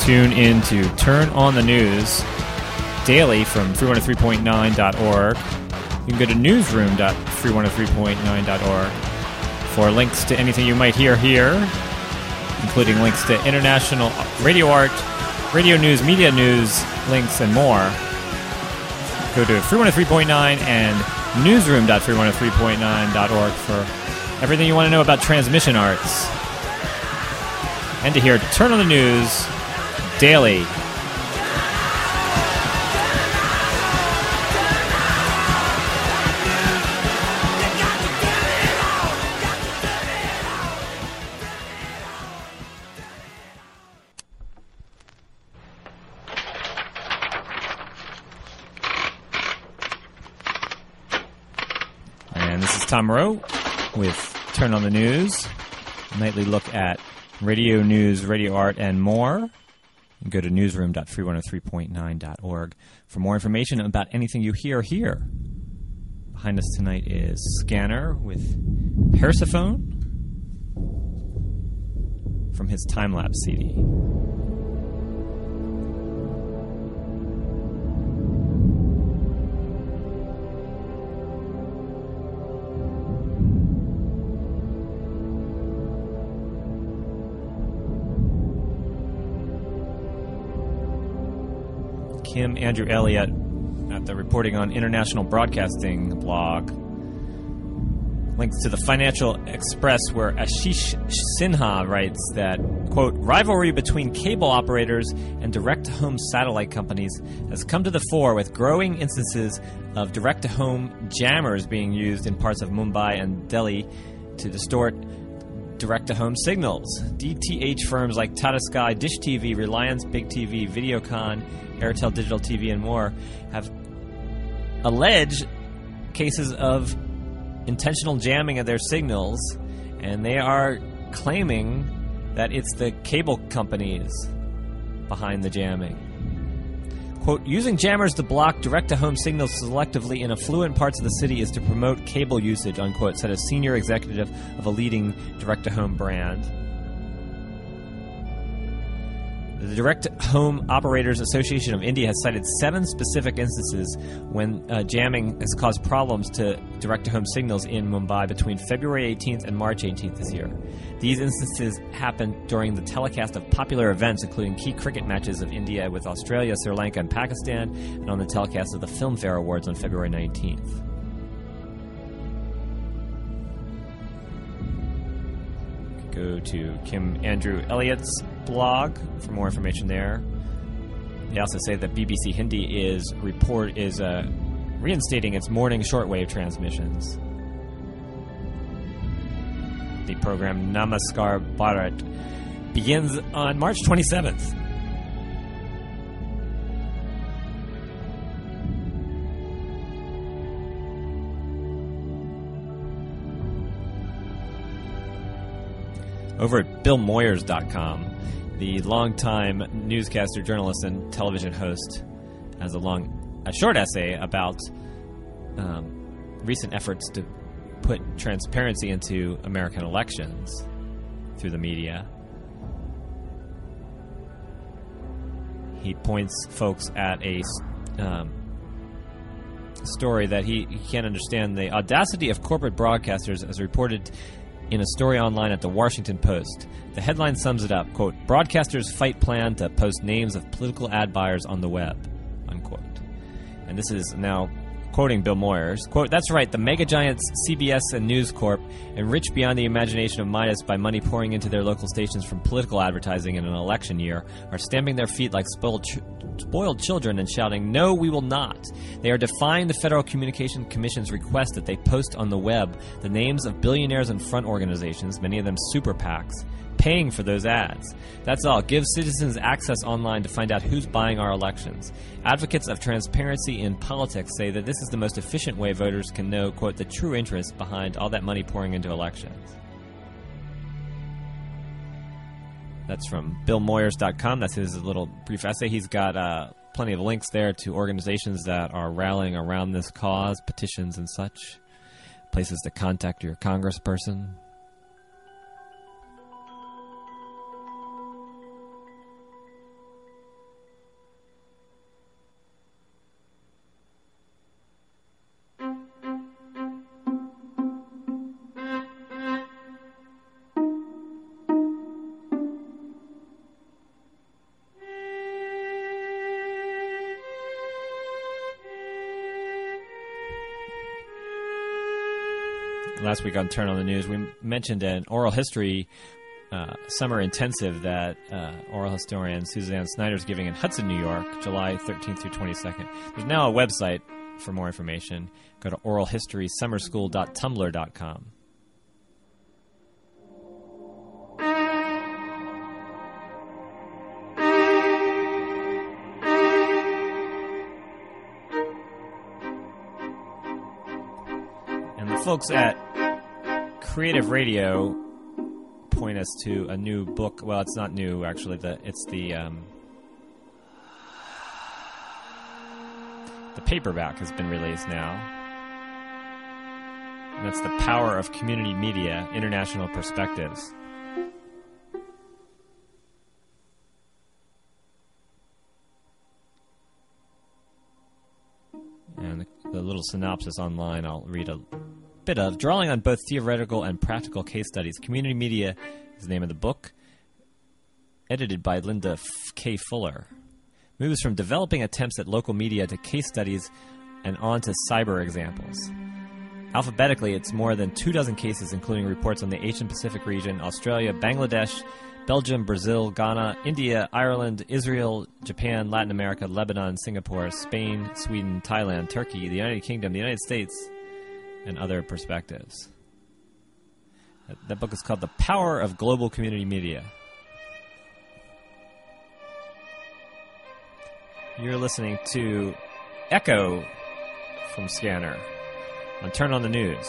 tune in to Turn on the News daily from 313.9.org. You can go to newsroom.313.9.org for links to anything you might hear here, including links to international radio art, radio news, media news, links, and more. Go to 313.9 and newsroom.313.9.org for everything you want to know about transmission arts. And to hear Turn on the News daily. And this is Tom Moreau with Turn on the News, a nightly look at radio news, radio art, and more. You can go to newsroom.313.9.org for more information about anything you hear here. Behind us tonight is Scanner with Persephone from his time-lapse CD. Kim Andrew Elliott at the Reporting on International Broadcasting blog links to the Financial Express, where Ashish Sinha writes that, quote, rivalry between cable operators and direct-to-home satellite companies has come to the fore, with growing instances of direct-to-home jammers being used in parts of Mumbai and Delhi to distort direct-to-home signals. DTH firms like Tata Sky, Dish TV, Reliance, Big TV, Videocon, Airtel Digital TV, and more have alleged cases of intentional jamming of their signals, and they are claiming that it's the cable companies behind the jamming. Quote, using jammers to block direct-to-home signals selectively in affluent parts of the city is to promote cable usage, unquote, said a senior executive of a leading direct-to-home brand. The Direct Home Operators Association of India has cited 7 specific instances when jamming has caused problems to direct-to-home signals in Mumbai between February 18th and March 18th this year. These instances happened during the telecast of popular events, including key cricket matches of India with Australia, Sri Lanka, and Pakistan, and on the telecast of the Filmfare Awards on February 19th. Go to Kim Andrew Elliott's blog for more information there. They also say that BBC Hindi is reinstating its morning shortwave transmissions. The program Namaskar Bharat begins on March 27th. Over at BillMoyers.com, the longtime newscaster, journalist, and television host has a short essay about recent efforts to put transparency into American elections through the media. He points folks at a story that he can't understand: the audacity of corporate broadcasters, as reported in a story online at the Washington Post. The headline sums it up, quote, broadcasters fight plan to post names of political ad buyers on the web, unquote. And this is now quoting Bill Moyers, quote, that's right, the mega giants CBS and News Corp, enriched beyond the imagination of Midas by money pouring into their local stations from political advertising in an election year, are stamping their feet like spoiled children and shouting, no, we will not. They are defying the Federal Communications Commission's request that they post on the web the names of billionaires and front organizations, many of them super PACs, paying for those ads. That's all. Give citizens access online to find out who's buying our elections. Advocates of transparency in politics say that this is the most efficient way voters can know, quote, the true interest behind all that money pouring into elections. That's from BillMoyers.com. That's his little brief essay. He's got plenty of links there to organizations that are rallying around this cause, petitions and such, places to contact your congressperson. last week on Turn on the News, we mentioned an oral history summer intensive that oral historian Suzanne Snyder is giving in Hudson, New York, July 13th through 22nd. There's now a website for more information. Go to oralhistorysummerschool.tumblr.com. And the folks at Creative Radio point us to a new book. Well, it's not new, actually. It's the paperback has been released now. And that's The Power of Community Media, International Perspectives. And the little synopsis online I'll read a bit of. Drawing on both theoretical and practical case studies, Community Media is the name of the book, edited by Linda K. Fuller. Moves from developing attempts at local media to case studies and on to cyber examples. Alphabetically, it's more than 24 cases, including reports on the Asian Pacific region, Australia, Bangladesh, Belgium, Brazil, Ghana, India, Ireland, Israel, Japan, Latin America, Lebanon, Singapore, Spain, Sweden, Thailand, Turkey, the United Kingdom, the United States, and other perspectives. That book is called The Power of Global Community Media. You're listening to Echo from Scanner on Turn on the News.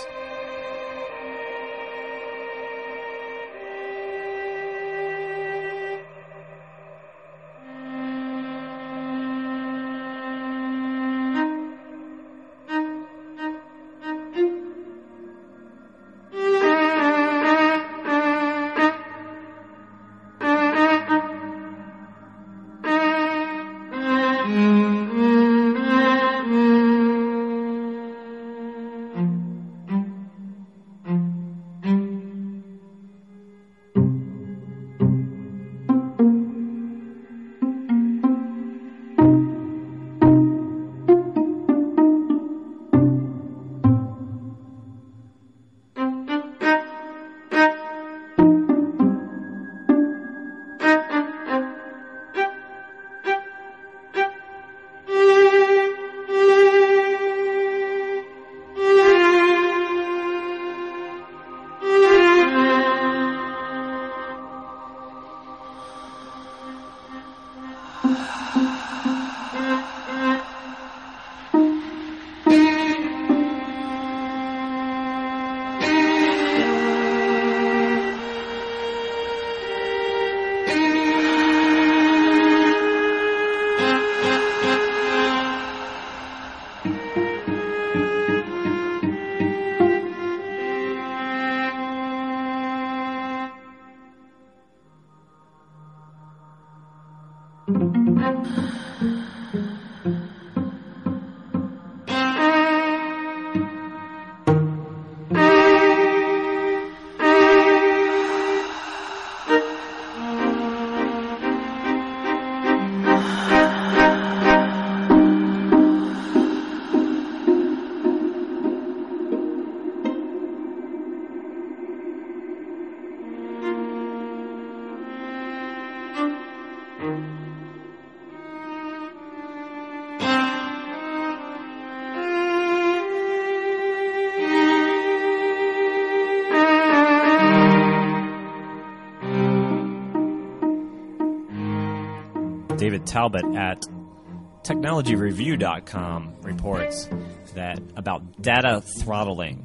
David Talbot at technologyreview.com reports that about data throttling.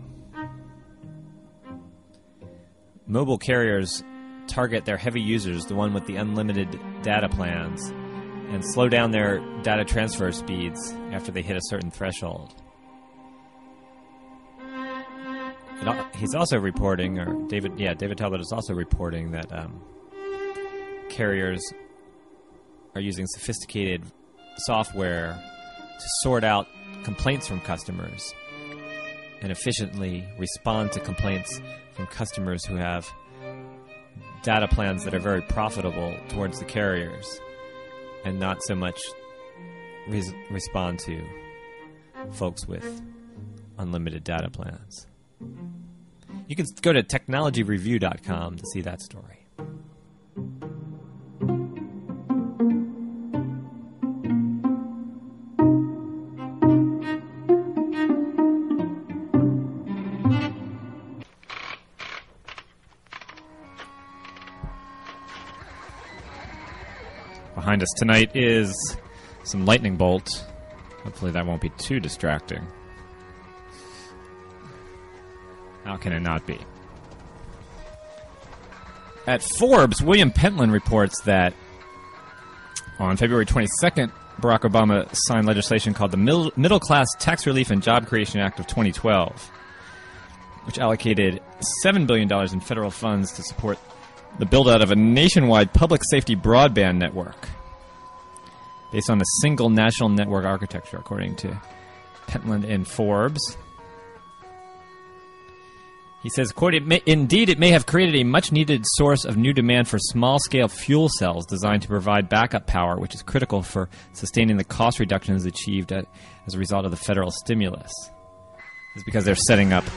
Mobile carriers target their heavy users, the one with the unlimited data plans, and slow down their data transfer speeds after they hit a certain threshold. He's also reporting, or David Talbot is also reporting that carriers are using sophisticated software to sort out complaints from customers and efficiently respond to complaints from customers who have data plans that are very profitable towards the carriers and not so much respond to folks with unlimited data plans. You can go to technologyreview.com to see that story. Behind us tonight is some lightning bolt. Hopefully that won't be too distracting. How can it not be? At Forbes, William Pentland reports that on February 22nd, Barack Obama signed legislation called the Middle Class Tax Relief and Job Creation Act of 2012, which allocated $7 billion in federal funds to support the build-out of a nationwide public safety broadband network based on a single national network architecture, according to Pentland and Forbes. He says, quote, it may have created a much-needed source of new demand for small-scale fuel cells designed to provide backup power, which is critical for sustaining the cost reductions achieved as a result of the federal stimulus. It's because they're setting up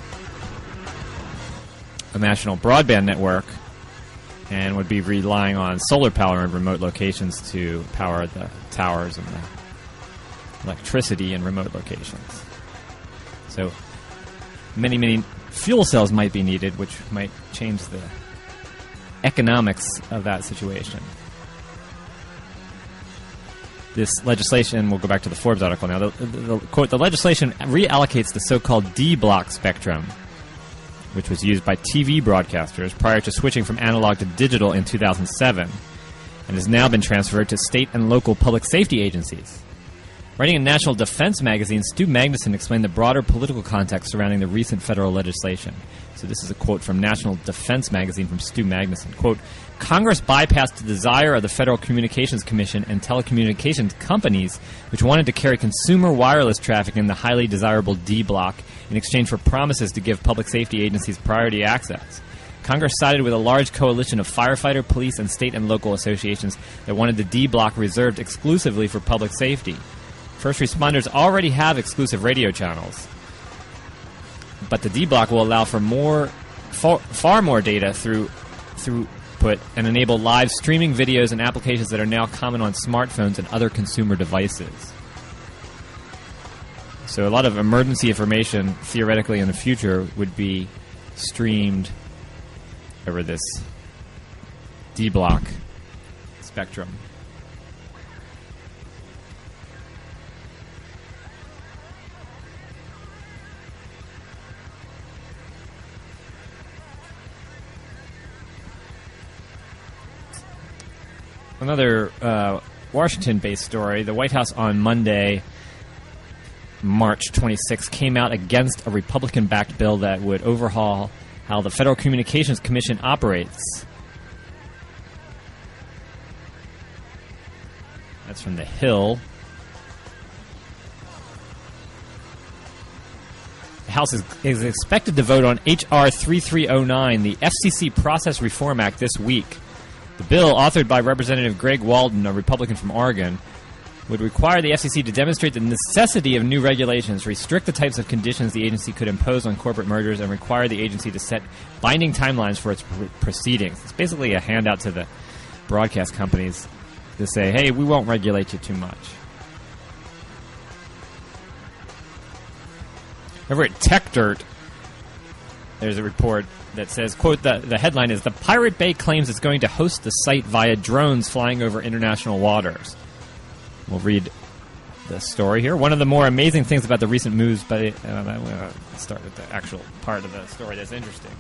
a national broadband network and would be relying on solar power in remote locations to power the towers and the electricity in remote locations. So many fuel cells might be needed, which might change the economics of that situation. This legislation, we'll go back to the Forbes article now, quote, the legislation reallocates the so-called D-block spectrum, which was used by TV broadcasters prior to switching from analog to digital in 2007, and has now been transferred to state and local public safety agencies. Writing in National Defense magazine, Stu Magnuson explained the broader political context surrounding the recent federal legislation. So this is a quote from National Defense magazine from Stu Magnuson. Quote, Congress bypassed the desire of the Federal Communications Commission and telecommunications companies, which wanted to carry consumer wireless traffic in the highly desirable D block in exchange for promises to give public safety agencies priority access. Congress sided with a large coalition of firefighter, police, and state and local associations that wanted the D block reserved exclusively for public safety. First responders already have exclusive radio channels, but the D block will allow for far more data throughput and enable live streaming videos and applications that are now common on smartphones and other consumer devices. So a lot of emergency information, theoretically in the future, would be streamed over this D block spectrum. Another Washington-based story. The White House on Monday, March 26, came out against a Republican-backed bill that would overhaul how the Federal Communications Commission operates. That's from The Hill. The House is expected to vote on H.R. 3309, the FCC Process Reform Act, this week. The bill, authored by Representative Greg Walden, a Republican from Oregon, would require the FCC to demonstrate the necessity of new regulations, restrict the types of conditions the agency could impose on corporate mergers, and require the agency to set binding timelines for its proceedings. It's basically a handout to the broadcast companies to say, hey, we won't regulate you too much. Over at Tech Dirt, there's a report that says, quote, the headline is, the Pirate Bay claims it's going to host the site via drones flying over international waters. We'll read the story here. One of the more amazing things about the recent moves, but I'm going to start with the actual part of the story that's interesting.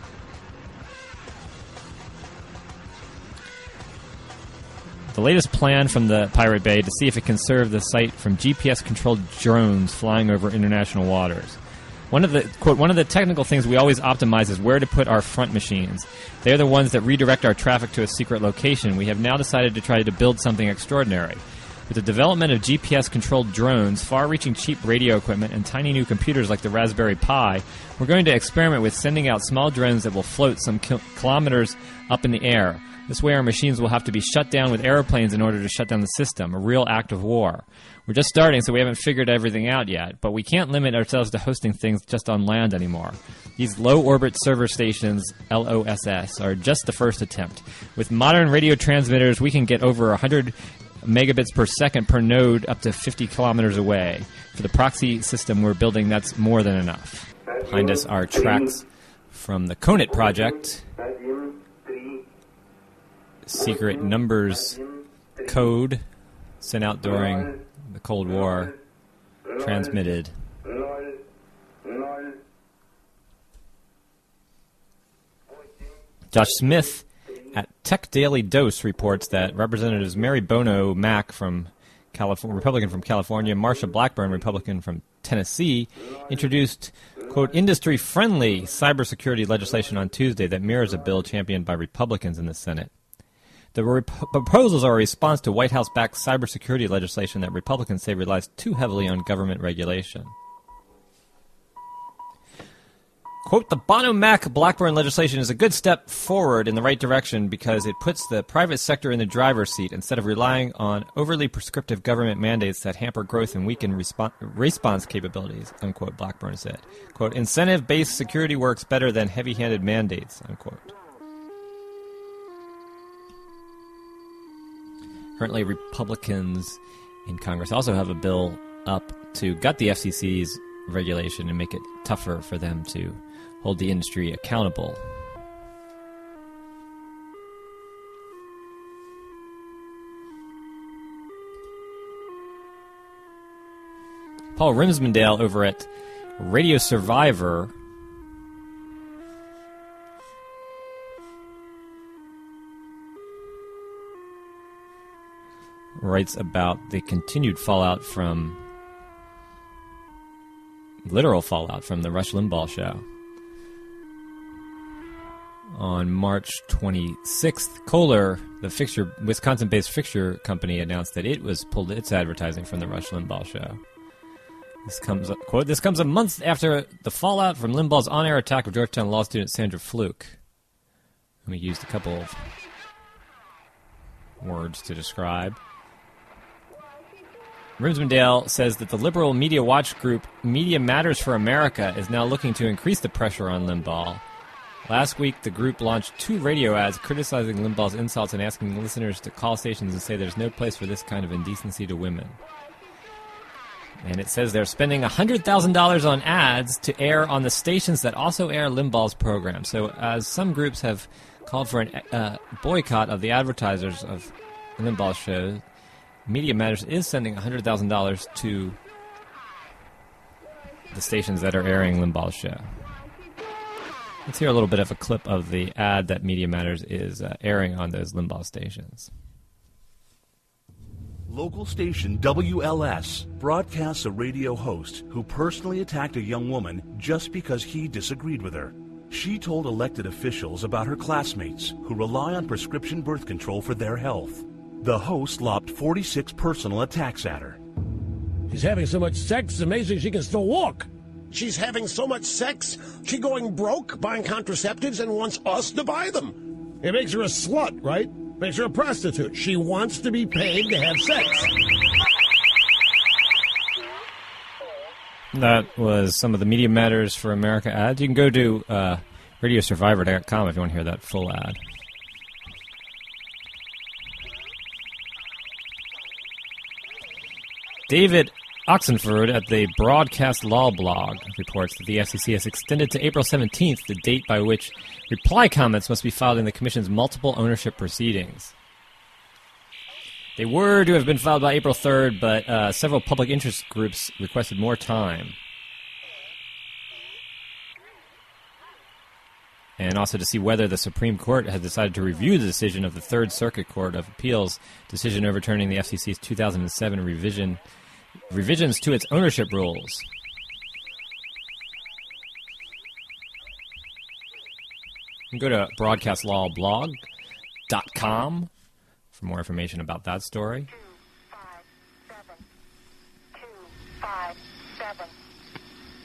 The latest plan from the Pirate Bay to see if it can serve the site from GPS-controlled drones flying over international waters. One of the technical things we always optimize is where to put our front machines. They're the ones that redirect our traffic to a secret location. We have now decided to try to build something extraordinary. With the development of GPS-controlled drones, far-reaching cheap radio equipment, and tiny new computers like the Raspberry Pi, we're going to experiment with sending out small drones that will float some kilometers up in the air. This way our machines will have to be shut down with airplanes in order to shut down the system, a real act of war. We're just starting, so we haven't figured everything out yet, but we can't limit ourselves to hosting things just on land anymore. These low-orbit server stations, LOSS, are just the first attempt. With modern radio transmitters, we can get over 100 megabits per second per node up to 50 kilometers away. For the proxy system we're building, that's more than enough. Behind us are tracks from the CONIT project. Secret numbers code sent out during the Cold War, transmitted. Josh Smith at Tech Daily Dose reports that Representatives Mary Bono Mack from California, Republican from California, Marsha Blackburn, Republican from Tennessee, introduced, quote, industry-friendly cybersecurity legislation on Tuesday that mirrors a bill championed by Republicans in the Senate. The proposals are a response to White House-backed cybersecurity legislation that Republicans say relies too heavily on government regulation. Quote, the Bono-Mack-Blackburn legislation is a good step forward in the right direction because it puts the private sector in the driver's seat instead of relying on overly prescriptive government mandates that hamper growth and weaken response capabilities, unquote, Blackburn said. Quote, incentive-based security works better than heavy-handed mandates, unquote. Currently, Republicans in Congress also have a bill up to gut the FCC's regulation and make it tougher for them to hold the industry accountable. Paul Rimsmondale over at Radio Survivor writes about the continued fallout from literal fallout from the Rush Limbaugh show. On March 26th, Kohler, the Wisconsin-based fixture company, announced that it was pulled its advertising from the Rush Limbaugh show. This comes a month after the fallout from Limbaugh's on-air attack of Georgetown law student Sandra Fluke. We used a couple of words to describe. Rimsmondale says that the liberal media watch group Media Matters for America is now looking to increase the pressure on Limbaugh. Last week, the group launched 2 radio ads criticizing Limbaugh's insults and asking listeners to call stations and say there's no place for this kind of indecency to women. And it says they're spending $100,000 on ads to air on the stations that also air Limbaugh's program. So as some groups have called for a boycott of the advertisers of Limbaugh's show, Media Matters is sending $100,000 to the stations that are airing Limbaugh's show. Let's hear a little bit of a clip of the ad that Media Matters is airing on those Limbaugh stations. Local station WLS broadcasts a radio host who personally attacked a young woman just because he disagreed with her. She told elected officials about her classmates who rely on prescription birth control for their health. The host lobbed 46 personal attacks at her. She's having so much sex, it's amazing she can still walk. She's having so much sex, she's going broke buying contraceptives and wants us to buy them. It makes her a slut, right? Makes her a prostitute. She wants to be paid to have sex. That was some of the Media Matters for America ads. You can go to radiosurvivor.com if you want to hear that full ad. David Oxenford at the Broadcast Law blog reports that the FCC has extended to April 17th the date by which reply comments must be filed in the Commission's multiple ownership proceedings. They were to have been filed by April 3rd, but several public interest groups requested more time. And also to see whether the Supreme Court has decided to review the decision of the Third Circuit Court of Appeals decision overturning the FCC's 2007 revisions to its ownership rules. You can go to broadcastlawblog.com for more information about that story. 257.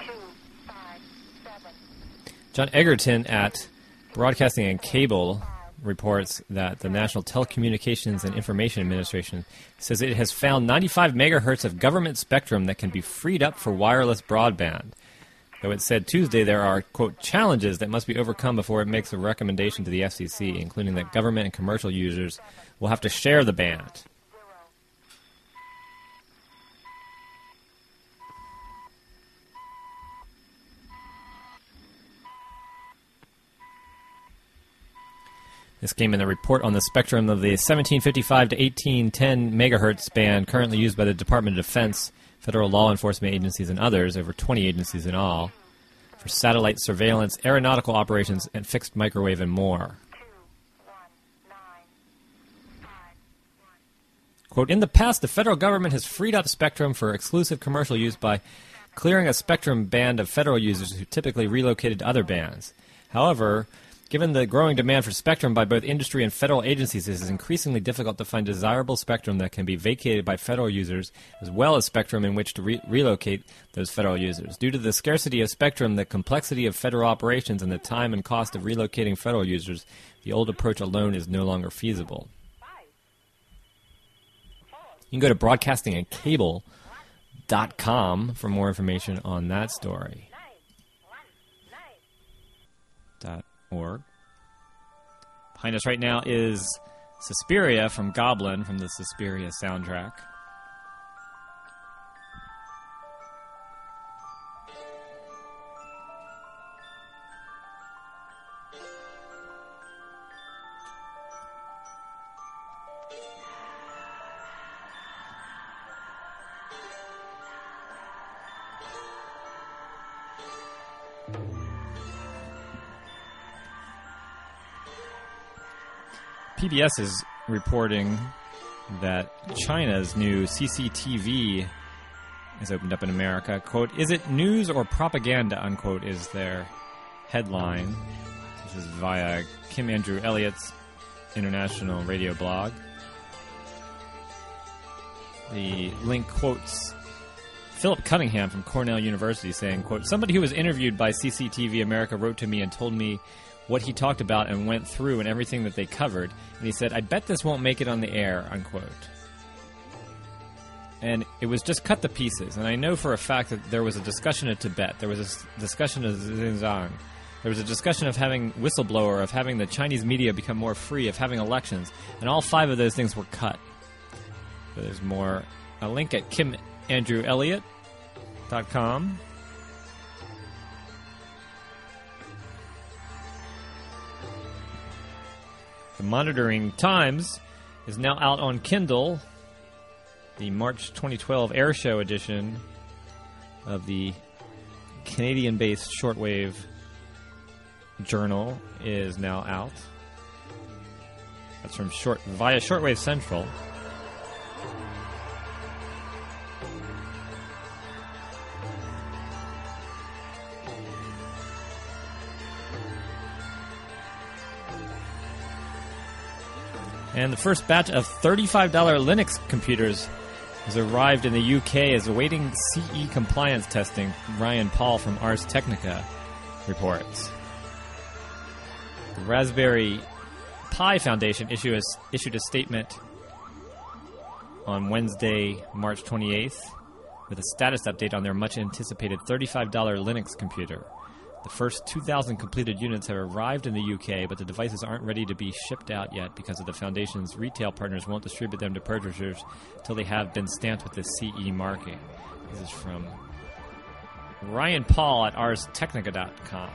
John Egerton at Broadcasting and Cable reports that the National Telecommunications and Information Administration says it has found 95 megahertz of government spectrum that can be freed up for wireless broadband. Though it said Tuesday there are, quote, challenges that must be overcome before it makes a recommendation to the FCC, including that government and commercial users will have to share the band. This came in the report on the spectrum of the 1755 to 1810 megahertz band currently used by the Department of Defense, federal law enforcement agencies, and others, over 20 agencies in all, for satellite surveillance, aeronautical operations, and fixed microwave and more. Quote, in the past, the federal government has freed up spectrum for exclusive commercial use by clearing a spectrum band of federal users who typically relocated to other bands. However, given the growing demand for spectrum by both industry and federal agencies, it is increasingly difficult to find desirable spectrum that can be vacated by federal users, as well as spectrum in which to relocate those federal users. Due to the scarcity of spectrum, the complexity of federal operations, and the time and cost of relocating federal users, the old approach alone is no longer feasible. You can go to broadcastingandcable.com for more information on that story. .org. Behind us right now is Suspiria from Goblin, from the Suspiria soundtrack. PBS is reporting that China's new CCTV has opened up in America. Quote, is it news or propaganda, unquote, is their headline. This is via Kim Andrew Elliott's international radio blog. The link quotes Philip Cunningham from Cornell University saying, quote, somebody who was interviewed by CCTV America wrote to me and told me what he talked about and went through and everything that they covered. And he said, I bet this won't make it on the air, unquote. And it was just cut to pieces. And I know for a fact that there was a discussion of Tibet. There was a discussion of Xinjiang. There was a discussion of having whistleblower, of having the Chinese media become more free, of having elections. And all 5 of those things were cut. So there's more. A link at KimAndrewElliott.com. The Monitoring Times is now out on Kindle. The March 2012 Air Show edition of the Canadian-based shortwave journal is now out. That's from via Shortwave Central. And the first batch of $35 Linux computers has arrived in the UK as awaiting CE compliance testing, Ryan Paul from Ars Technica reports. The Raspberry Pi Foundation issued a statement on Wednesday, March 28th, with a status update on their much-anticipated $35 Linux computer. The first 2,000 completed units have arrived in the UK, but the devices aren't ready to be shipped out yet because of the Foundation's retail partners won't distribute them to purchasers until they have been stamped with the CE marking. This is from Ryan Paul at ArsTechnica.com.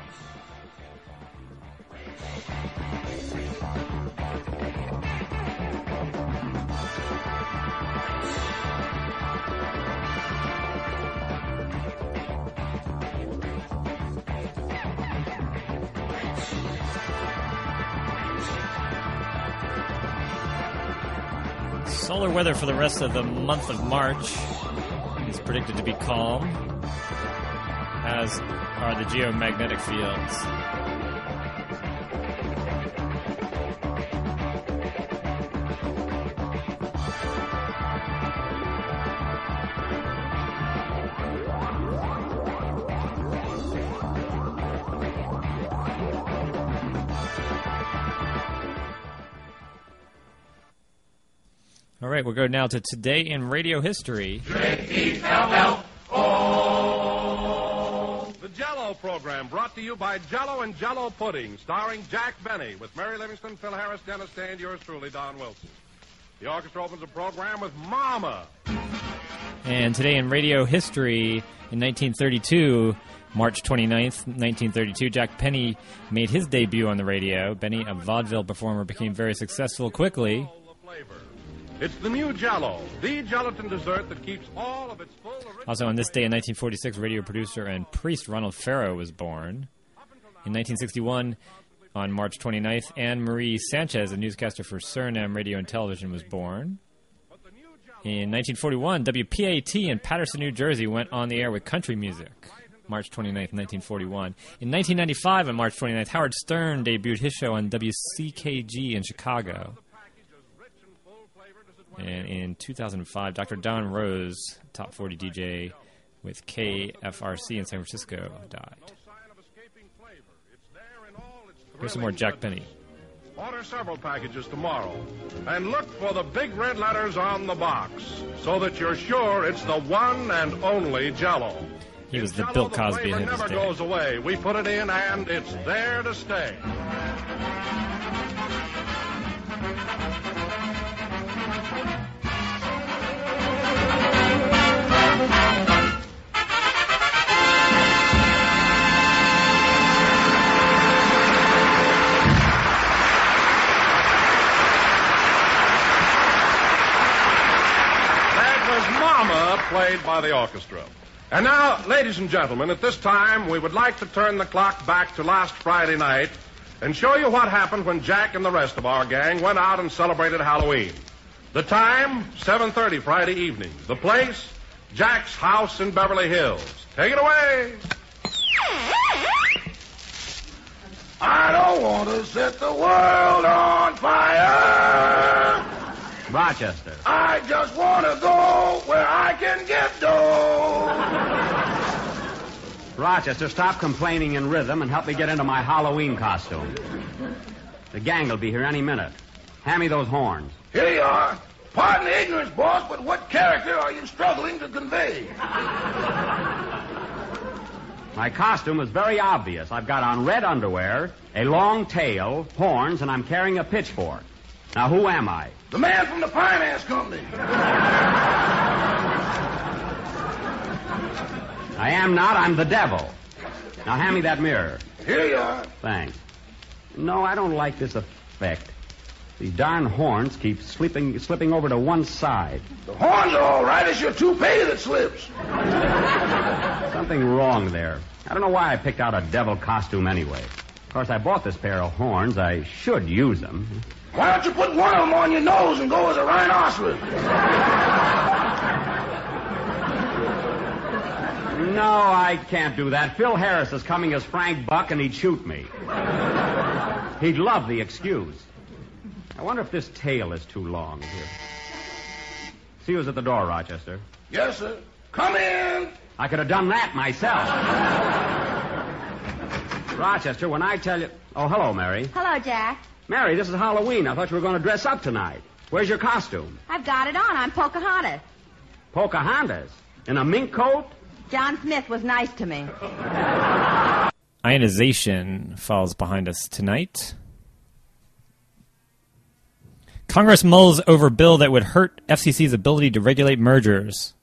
Solar weather for the rest of the month of March is predicted to be calm, as are the geomagnetic fields. All right, we'll go now to Today in Radio History. J-E-L-L-O. The Jell-O program brought to you by Jell-O and Jell-O Pudding, starring Jack Benny, with Mary Livingston, Phil Harris, Dennis Day, and yours truly, Don Wilson. The orchestra opens the program with Mama. And Today in Radio History, in 1932, March 29th, 1932, Jack Benny made his debut on the radio. Benny, a vaudeville performer, became very successful quickly. It's the new Jell-O, the gelatin dessert that keeps all of its full original... Also, on this day in 1946, radio producer and priest Ronald Farrow was born. In 1961, on March 29th, Anne Marie Sanchez, a newscaster for Suriname Radio and Television, was born. In 1941, WPAT in Paterson, New Jersey, went on the air with country music. March 29th, 1941. In 1995, on March 29th, Howard Stern debuted his show on WCKG in Chicago. And in 2005, Dr. Don Rose, top 40 DJ with KFRC in San Francisco, died. Here's some more Jack Benny. Order several packages tomorrow. And look for the big red letters on the box so that you're sure it's the one and only Jell-O. He was the Bill Cosby in his never day. Goes away. We put it in and it's there to stay. Played by the orchestra. And now, ladies and gentlemen, at this time, we would like to turn the clock back to last Friday night and show you what happened when Jack and the rest of our gang went out and celebrated Halloween. The time, 7:30 Friday evening. The place, Jack's house in Beverly Hills. Take it away. I don't want to set the world on fire. Rochester. I just want to go where I can get dough. Rochester, stop complaining in rhythm and help me get into my Halloween costume. The gang will be here any minute. Hand me those horns. Here you are. Pardon the ignorance, boss, but what character are you struggling to convey? My costume is very obvious. I've got on red underwear, a long tail, horns, and I'm carrying a pitchfork. Now, who am I? The man from the finance company. I am not. I'm the devil. Now, hand me that mirror. Here you are. Thanks. No, I don't like this effect. These darn horns keep slipping over to one side. The horns are all right. It's your toupee that slips. Something wrong there. I don't know why I picked out a devil costume anyway. Of course, I bought this pair of horns. I should use them. Why don't you put one of them on your nose and go as a rhinoceros? No, I can't do that. Phil Harris is coming as Frank Buck, and he'd shoot me. He'd love the excuse. I wonder if this tail is too long. Here. See who's at the door, Rochester. Yes, sir. Come in. I could have done that myself. Rochester, when I tell you... Oh, hello, Mary. Hello, Jack. Mary, this is Halloween. I thought you were going to dress up tonight. Where's your costume? I've got it on. I'm Pocahontas. Pocahontas? In a mink coat? John Smith was nice to me. Ionization falls behind us tonight. Congress mulls over bill that would hurt FCC's ability to regulate mergers,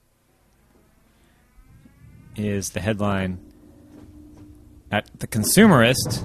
is the headline at The Consumerist.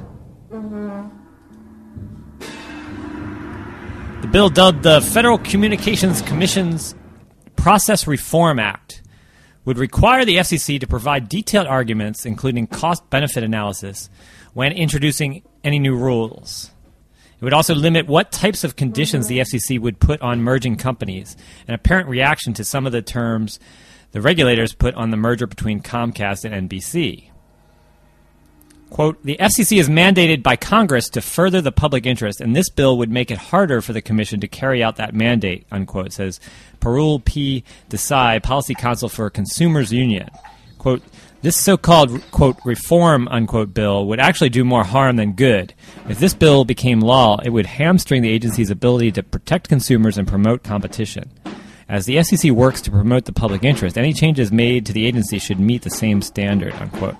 The bill, dubbed the Federal Communications Commission's Process Reform Act, would require the FCC to provide detailed arguments, including cost-benefit analysis, when introducing any new rules. It would also limit what types of conditions the FCC would put on merging companies, an apparent reaction to some of the terms the regulators put on the merger between Comcast and NBC. Quote, the FCC is mandated by Congress to further the public interest, and this bill would make it harder for the Commission to carry out that mandate, unquote, says Parul P. Desai, Policy Counsel for Consumers Union. Quote, this so-called, quote, reform, unquote, bill would actually do more harm than good. If this bill became law, it would hamstring the agency's ability to protect consumers and promote competition. As the FCC works to promote the public interest, any changes made to the agency should meet the same standard, unquote.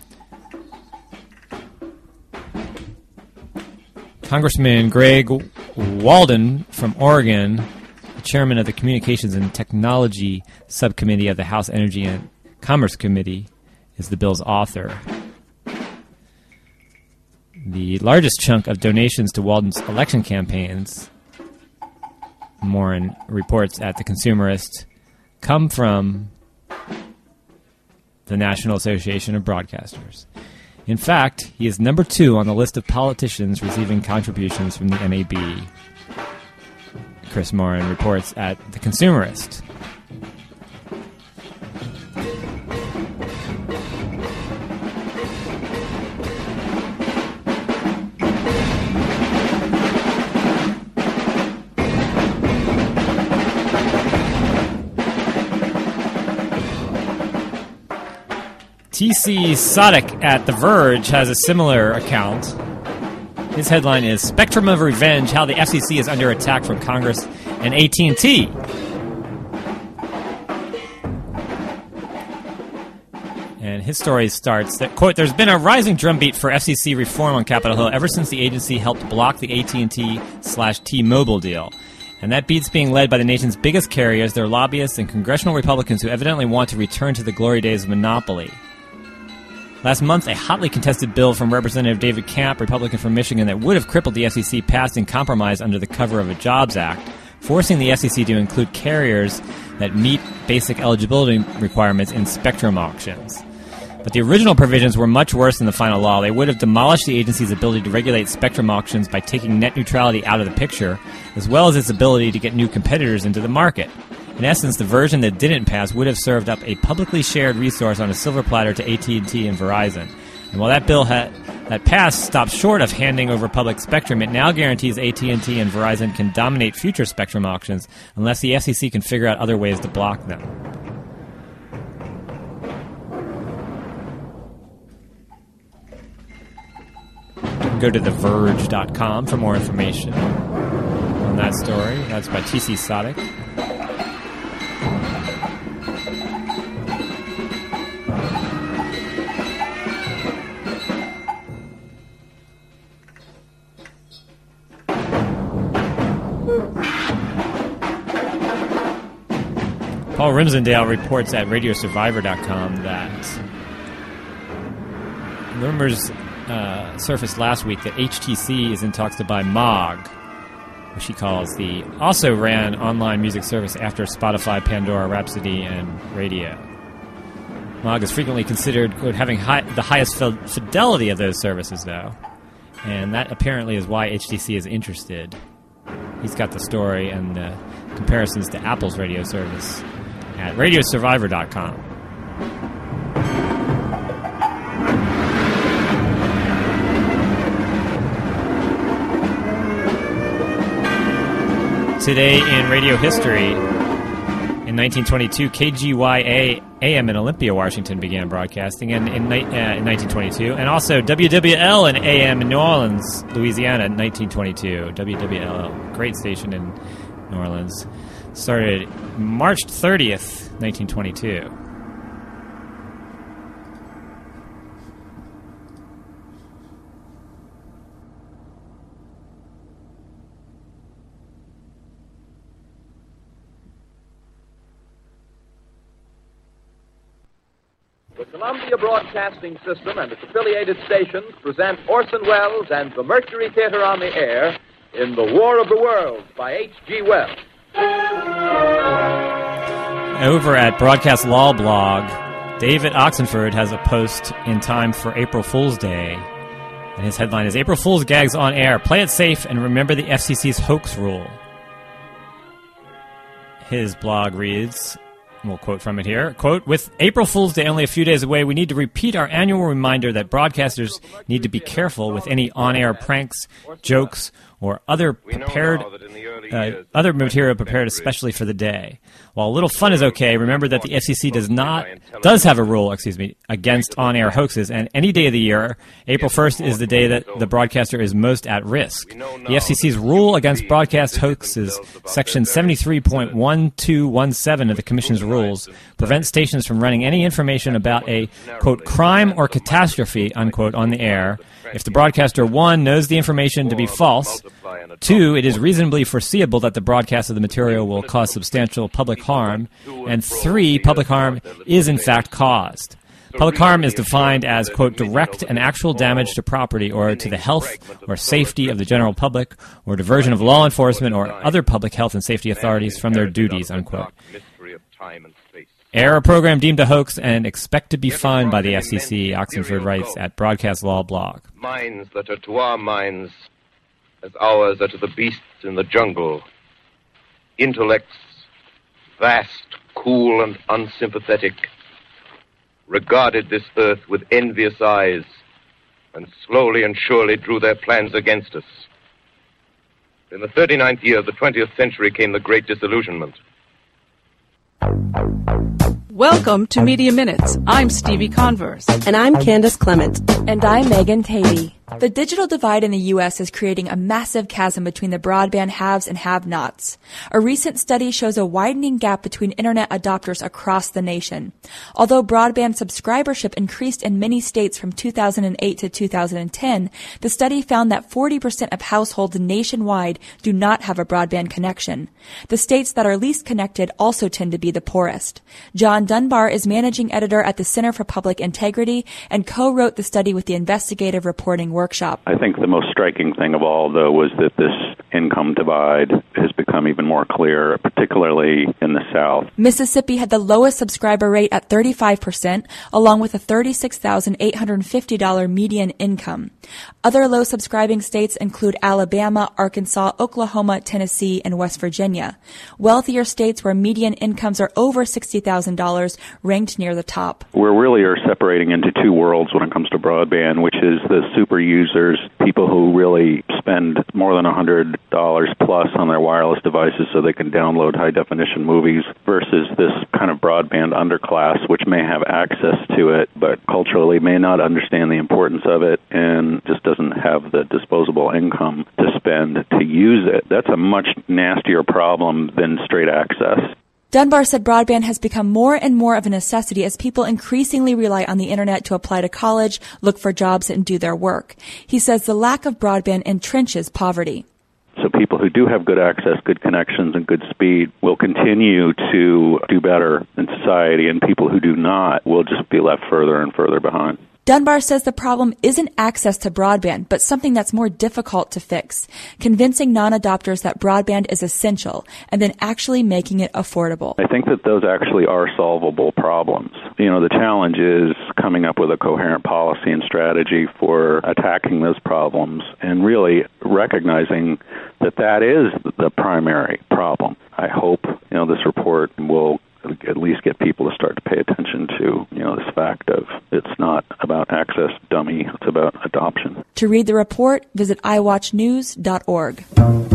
Congressman Greg Walden from Oregon, the chairman of the Communications and Technology Subcommittee of the House Energy and Commerce Committee, is the bill's author. The largest chunk of donations to Walden's election campaigns, Morin reports at The Consumerist, come from the National Association of Broadcasters. In fact, he is number 2 on the list of politicians receiving contributions from the NAB. Chris Morin reports at The Consumerist. T.C. Sadek at The Verge has a similar account. His headline is Spectrum of Revenge, How the FCC is Under Attack from Congress and AT&T. And his story starts that, quote, there's been a rising drumbeat for FCC reform on Capitol Hill ever since the agency helped block the AT&T/T-Mobile deal. And that beat's being led by the nation's biggest carriers, their lobbyists, and congressional Republicans who evidently want to return to the glory days of monopoly. Last month, a hotly contested bill from Representative David Camp, Republican from Michigan, that would have crippled the FCC passed in compromise under the cover of a Jobs Act, forcing the FCC to include carriers that meet basic eligibility requirements in spectrum auctions. But the original provisions were much worse than the final law. They would have demolished the agency's ability to regulate spectrum auctions by taking net neutrality out of the picture, as well as its ability to get new competitors into the market. In essence, the version that didn't pass would have served up a publicly shared resource on a silver platter to AT&T and Verizon. And while that bill that passed stopped short of handing over public spectrum, it now guarantees AT&T and Verizon can dominate future spectrum auctions unless the FCC can figure out other ways to block them. Go to TheVerge.com for more information on that story. That's by T.C. Sadek. Paul Rimsendale reports at RadioSurvivor.com that rumors surfaced last week that HTC is in talks to buy Mog, which he calls the also-ran online music service after Spotify, Pandora, Rhapsody, and Radio. Mog is frequently considered, quote, having the highest fidelity of those services, though, and that apparently is why HTC is interested. He's got the story and the comparisons to Apple's radio service at RadioSurvivor.com. Today in radio history, in 1922, KGYA AM in Olympia, Washington began broadcasting, and in 1922, and also WWL in AM in New Orleans, Louisiana in 1922. WWL, great station in New Orleans, started March 30th, 1922. The Columbia Broadcasting System and its affiliated stations present Orson Welles and the Mercury Theater on the Air in The War of the Worlds by H.G. Wells. Over at Broadcast Law Blog, David Oxenford has a post in time for April Fool's Day. And his headline is, April Fool's Gags on Air. Play it safe and remember the FCC's hoax rule. His blog reads, we'll quote from it here, quote, with April Fool's Day only a few days away, we need to repeat our annual reminder that broadcasters need to be careful with any on-air pranks, jokes, or other material prepared especially for the day. While a little fun is okay, remember that the FCC does have a rule, against on-air hoaxes, and any day of the year, April 1st is the day that the broadcaster is most at risk. The FCC's rule against broadcast hoaxes, Section 73.1217 of the Commission's rules, prevents stations from running any information about a, quote, crime or catastrophe, unquote, on the air if the broadcaster, 1, knows the information to be false, 2, it is reasonably foreseeable that the broadcast of the material will cause substantial public harm, and 3, public harm is in fact caused. Public harm is defined as, quote, direct and actual damage to property or to the health or safety of the general public or diversion of law enforcement or other public health and safety authorities from their duties, unquote. Air a program deemed a hoax and expect to be fined by the FCC, Oxenford writes at Broadcast Law blog. Minds that are to our minds as ours are to the beasts in the jungle. Intellects, vast, cool, and unsympathetic, regarded this earth with envious eyes and slowly and surely drew their plans against us. In the 39th year of the 20th century came the Great Disillusionment. Welcome to Media Minutes. I'm Stevie Converse. And I'm Candace Clement. And I'm Megan Tatey. The digital divide in the U.S. is creating a massive chasm between the broadband haves and have-nots. A recent study shows a widening gap between internet adopters across the nation. Although broadband subscribership increased in many states from 2008 to 2010, the study found that 40% of households nationwide do not have a broadband connection. The states that are least connected also tend to be the poorest. John Dunbar is managing editor at the Center for Public Integrity and co-wrote the study with the investigative reporting workshop. I think the most striking thing of all, though, was that this income divide has become even more clear, particularly in the South. Mississippi had the lowest subscriber rate at 35%, along with a $36,850 median income. Other low subscribing states include Alabama, Arkansas, Oklahoma, Tennessee, and West Virginia. Wealthier states where median incomes are over $60,000 ranked near the top. We really are separating into two worlds when it comes to broadband, which is the super users, people who really spend more than $100 plus on their wireless devices so they can download high-definition movies, versus this kind of broadband underclass, which may have access to it, but culturally may not understand the importance of it and just doesn't have the disposable income to spend to use it. That's a much nastier problem than straight access. Dunbar said broadband has become more and more of a necessity as people increasingly rely on the internet to apply to college, look for jobs, and do their work. He says the lack of broadband entrenches poverty. So people who do have good access, good connections, and good speed will continue to do better in society, and people who do not will just be left further and further behind. Dunbar says the problem isn't access to broadband, but something that's more difficult to fix, convincing non-adopters that broadband is essential and then actually making it affordable. I think that those actually are solvable problems. The challenge is coming up with a coherent policy and strategy for attacking those problems and really recognizing that that is the primary problem. I hope, this report will at least get people to start to pay attention to, this fact of it's not about access, dummy, it's about adoption. To read the report, visit iWatchNews.org.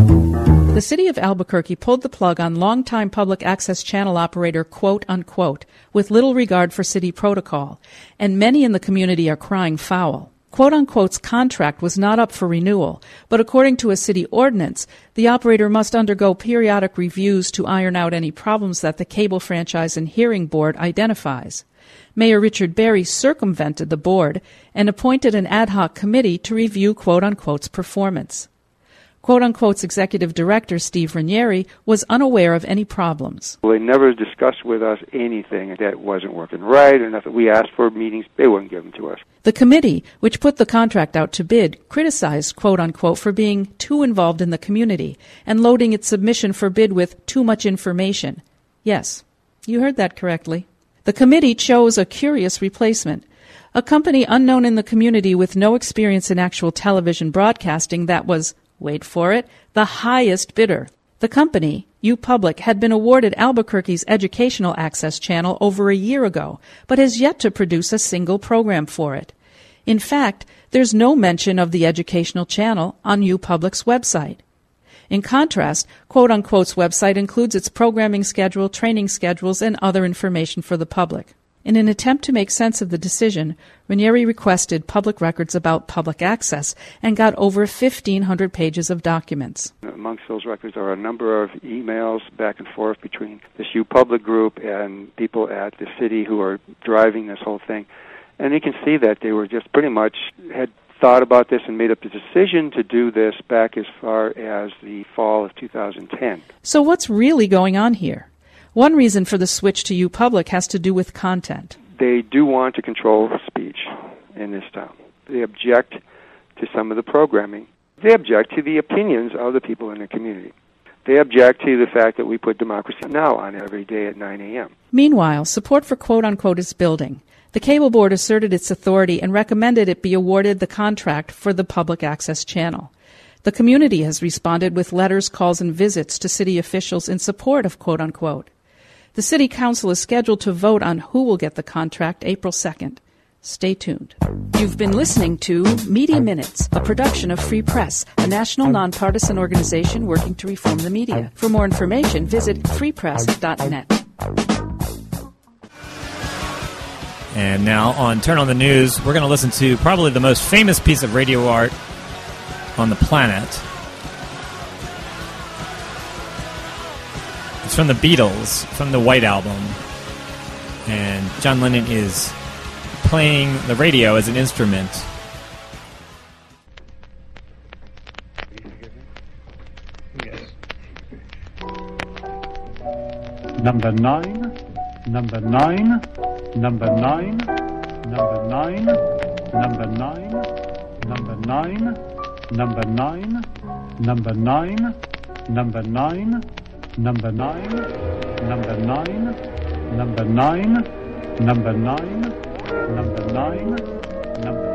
The city of Albuquerque pulled the plug on longtime public access channel operator Quote Unquote, with little regard for city protocol, and many in the community are crying foul. Quote Unquote's contract was not up for renewal, but according to a city ordinance, the operator must undergo periodic reviews to iron out any problems that the Cable Franchise and Hearing Board identifies. Mayor Richard Berry circumvented the board and appointed an ad hoc committee to review Quote Unquote's performance. Quote Unquote's executive director, Steve Ranieri, was unaware of any problems. Well, they never discussed with us anything that wasn't working right or nothing. We asked for meetings, they wouldn't give them to us. The committee, which put the contract out to bid, criticized Quote Unquote for being too involved in the community and loading its submission for bid with too much information. Yes, you heard that correctly. The committee chose a curious replacement. A company unknown in the community with no experience in actual television broadcasting that was, wait for it, the highest bidder. The company, UPublic, had been awarded Albuquerque's educational access channel over a year ago, but has yet to produce a single program for it. In fact, there's no mention of the educational channel on UPublic's website. In contrast, Quote Unquote's website includes its programming schedule, training schedules, and other information for the public. In an attempt to make sense of the decision, Ranieri requested public records about public access and got over 1,500 pages of documents. Amongst those records are a number of emails back and forth between this UPublic group and people at the city who are driving this whole thing. And you can see that they were just pretty much had thought about this and made up the decision to do this back as far as the fall of 2010. So what's really going on here? One reason for the switch to UPublic has to do with content. They do want to control speech in this town. They object to some of the programming. They object to the opinions of the people in the community. They object to the fact that we put Democracy Now! On every day at 9 a.m. Meanwhile, support for Quote Unquote is building. The Cable Board asserted its authority and recommended it be awarded the contract for the public access channel. The community has responded with letters, calls, and visits to city officials in support of Quote Unquote. The City Council is scheduled to vote on who will get the contract April 2nd. Stay tuned. You've been listening to Media Minutes, a production of Free Press, a national nonpartisan organization working to reform the media. For more information, visit freepress.net. And now on Turn on the News, we're going to listen to probably the most famous piece of radio art on the planet. It's from the Beatles, from the White Album. And John Lennon is playing the radio as an instrument. Number 9, number 9, number 9, number 9, number 9, number 9, number 9, number 9, number 9, number 9, number 9, number 9, number 9, number 9, number.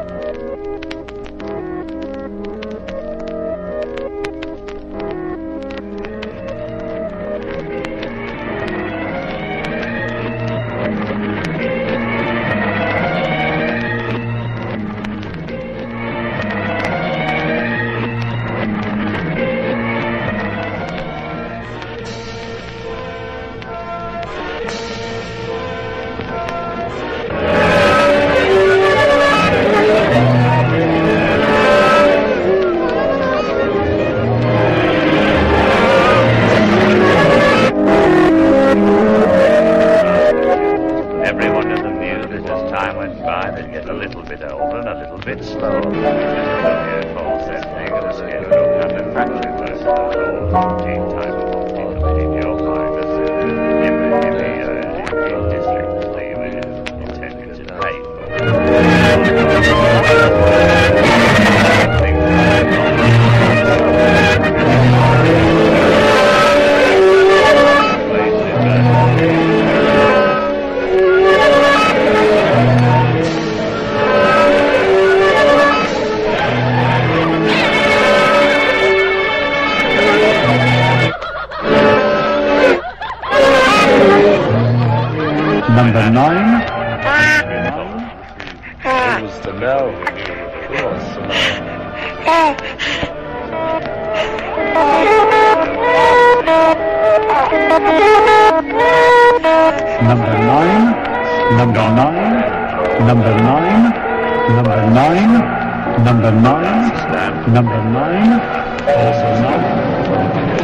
Number 9. Who's the no? Who's the no? Number 9. Number 9. Number 9. Number 9. Number 9. Number 9. Also 9.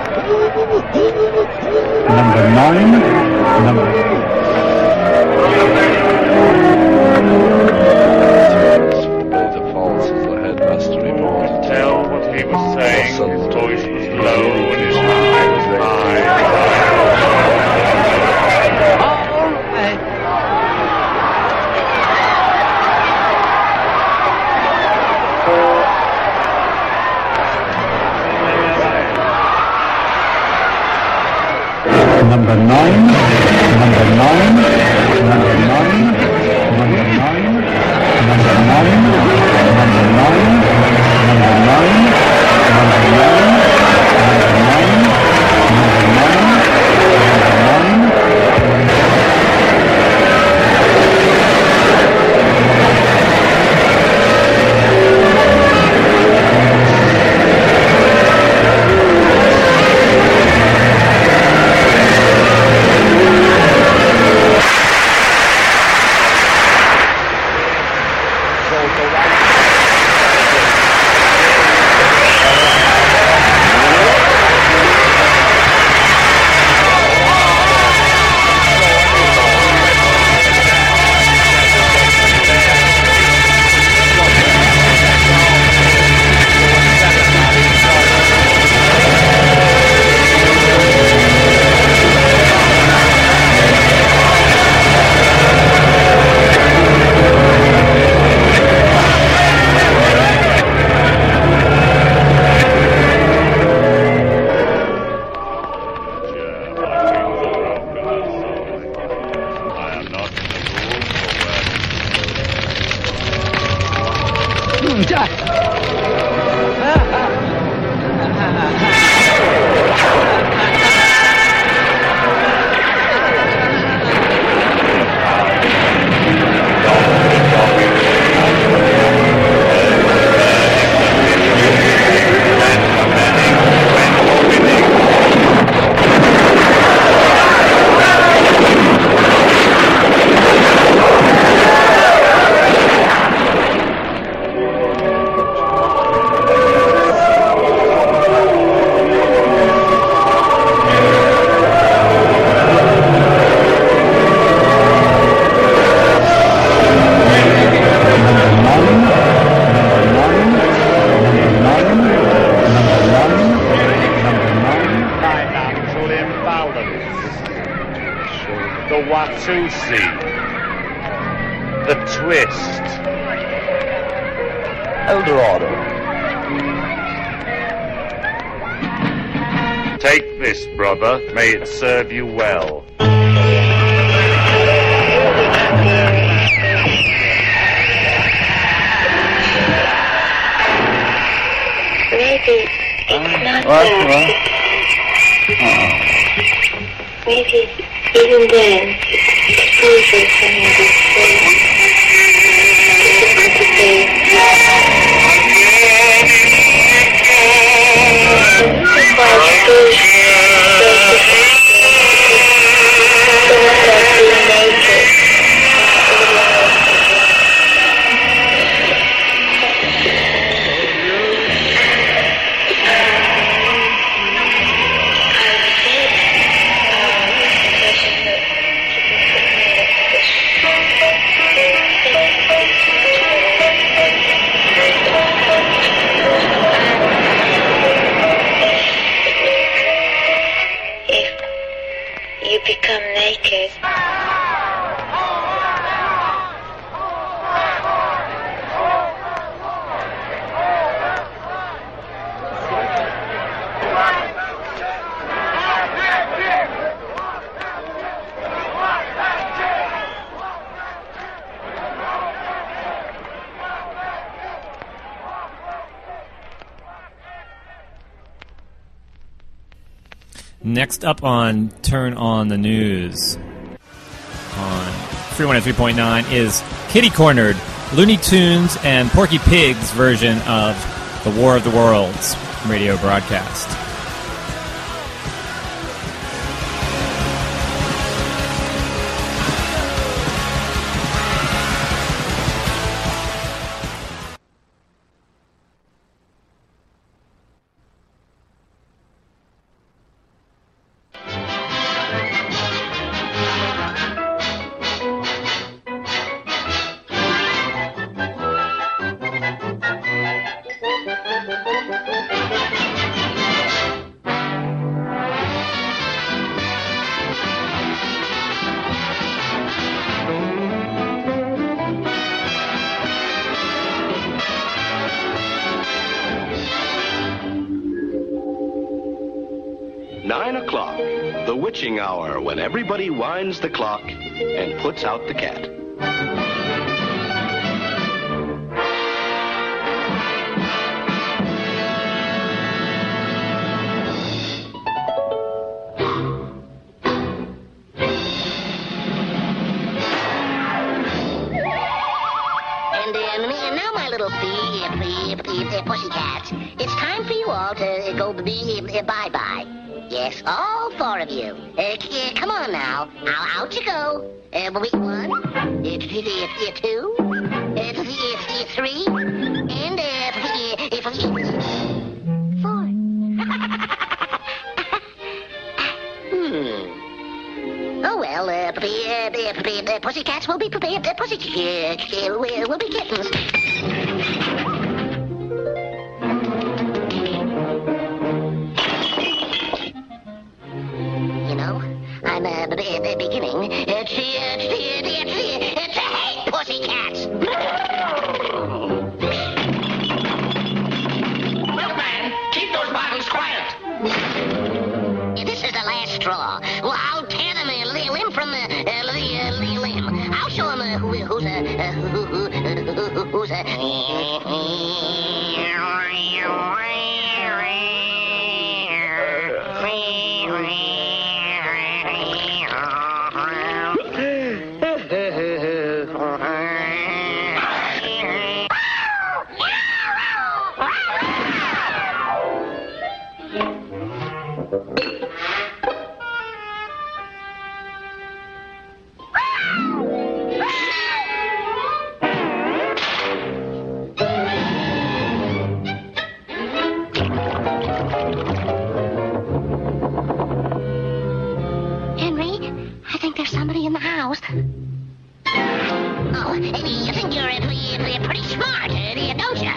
Number 9. The false as the headmaster reported. Tell what he was saying. His voice was low and his eye was high. Number 9. Number 9. Number 9. Number 9. Number 9. Number 9. Number 9. Number 9. Watusi, the twist, Eldorado. Take this, brother. May it serve you well. Maybe it's not that. Maybe even then, exposure to another space. Become naked. Next up on Turn on the News on Free 103.9 is Kitty Cornered, Looney Tunes and Porky Pig's version of the War of the Worlds radio broadcast. 9 o'clock, the witching hour when everybody winds the clock and puts out the cat. And now, my little pussycats, it's time for you all to go bye-bye. Yes, all 4 of you. Come on now. Out you go. 1, 2, 3, and 4. Oh, well, pussycats will be prepared. We'll be kittens. You know, I'm beginning to hate pussycats. Milkman, keep those bottles quiet. This is the last straw. Well, I'll tear them limb from limb. I'll show them who's a. Somebody in the house. Oh, you think you're pretty smart, don't you?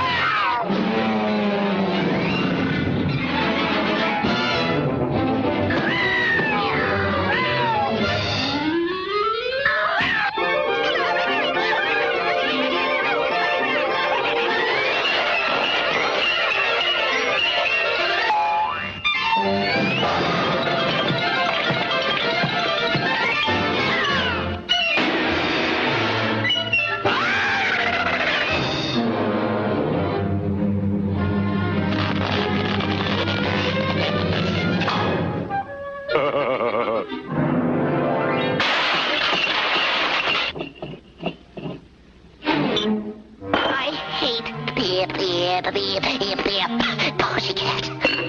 Pussycat.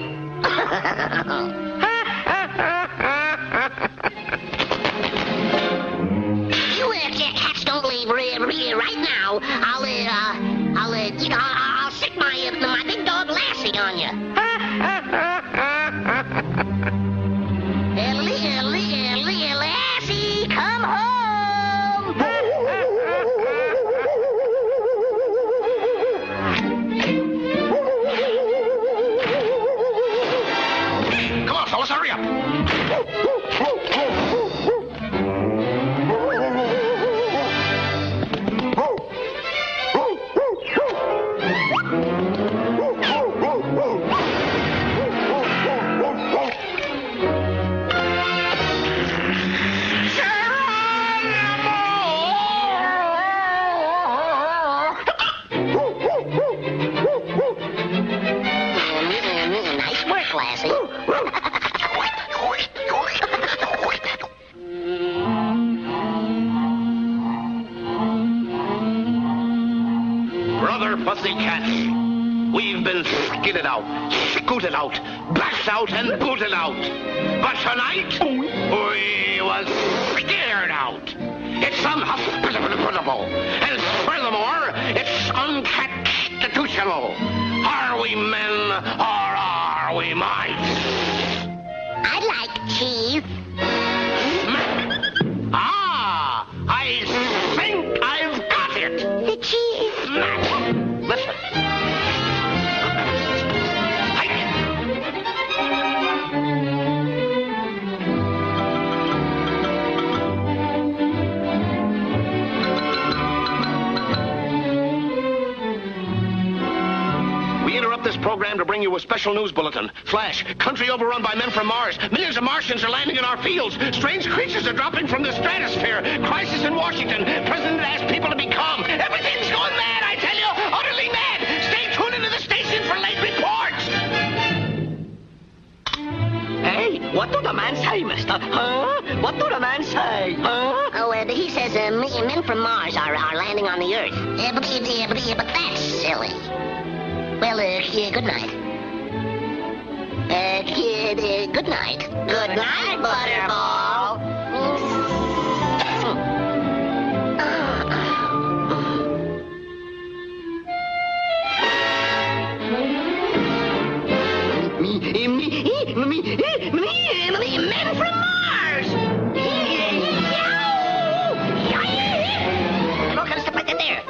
You cats don't leave right now. I'll stick my big dog Lassie on you. Lassie, come home. Come on, fellas, hurry up. Nice work, Lassie. Brother Pussycat, we've been skidded out, scooted out, bashed out, and booted out. But tonight, we was scared out. It's unhospitable, and furthermore, it's unconstitutional. Are we men, or are we mice? I like cheese. Ah, I think I've got it. The cheese. Listen. We interrupt this program to bring you you a special news bulletin. Flash, country overrun by men from Mars. Millions of Martians are landing in our fields. Strange creatures are dropping from the stratosphere. Crisis in Washington. President asks people to be calm. Everything's going mad, I tell you. Utterly mad. Stay tuned into the station for late reports. Hey, what do the man say, mister? Huh? What do the man say? Huh? Oh, he says men from Mars are landing on the Earth. But that's silly. Well, good night. Good night. Good night, Butterball. Men from Mars! Look, let's put it there.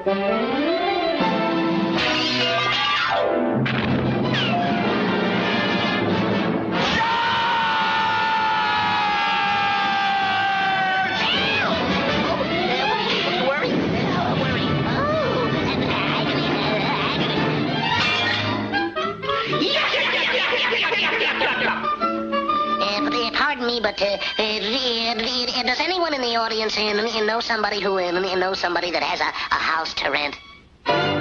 Pardon me, but does anyone in the audience know somebody who knows somebody that has a house to rent?